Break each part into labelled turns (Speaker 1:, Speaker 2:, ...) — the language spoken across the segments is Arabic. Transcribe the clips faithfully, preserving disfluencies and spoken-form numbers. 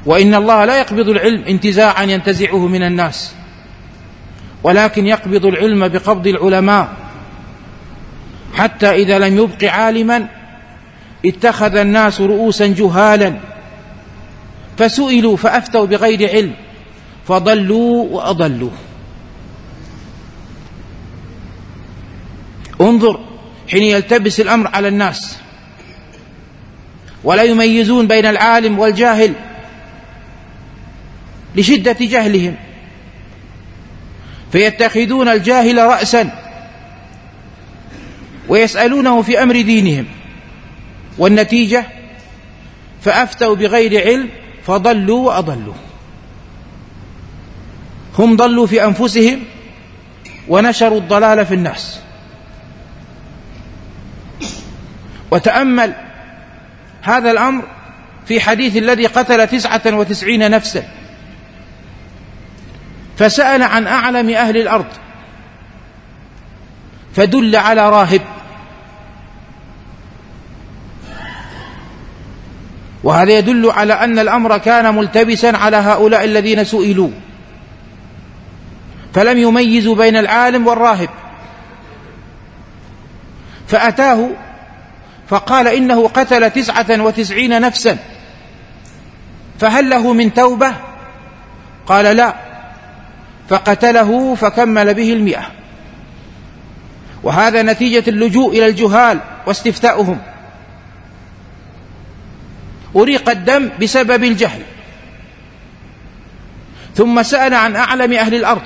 Speaker 1: وإن الله لا يقبض العلم انتزاعا ينتزعه من الناس، ولكن يقبض العلم بقبض العلماء، حتى إذا لم يبق عالما اتخذ الناس رؤوسا جهالا فسئلوا فأفتوا بغير علم فضلوا وأضلوا. انظر حين يلتبس الأمر على الناس ولا يميزون بين العالم والجاهل لشدة جهلهم، فيتخذون الجاهل رأسا ويسألونه في أمر دينهم، والنتيجة فأفتوا بغير علم فضلوا وأضلوا. هم ضلوا في أنفسهم ونشروا الضلال في الناس. وتأمل هذا الأمر في حديث الذي قتل تسعة وتسعين نفسا فسأل عن أعلم أهل الأرض فدل على راهب، وهذا يدل على أن الأمر كان ملتبسا على هؤلاء الذين سئلوا، فلم يميزوا بين العالم والراهب، فأتاه فقال إنه قتل تسعة وتسعين نفسا فهل له من توبة؟ قال لا، فقتله فكمل به المئة. وهذا نتيجة اللجوء إلى الجهال واستفتاؤهم. أريق الدم بسبب الجهل، ثم سأل عن أعلم أهل الأرض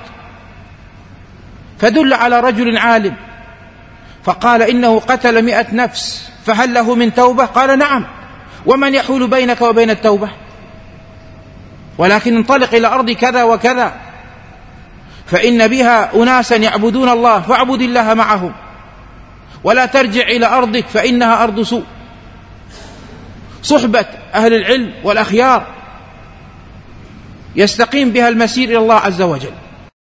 Speaker 1: فدل على رجل عالم فقال إنه قتل مئة نفس فهل له من توبة؟ قال نعم، ومن يحول بينك وبين التوبة؟ ولكن انطلق إلى أرض كذا وكذا فإن بها أناسا يعبدون الله فاعبد الله معهم، ولا ترجع إلى أرضك فإنها أرض سوء. صحبة أهل العلم والأخيار يستقيم بها المسير إلى الله عز وجل.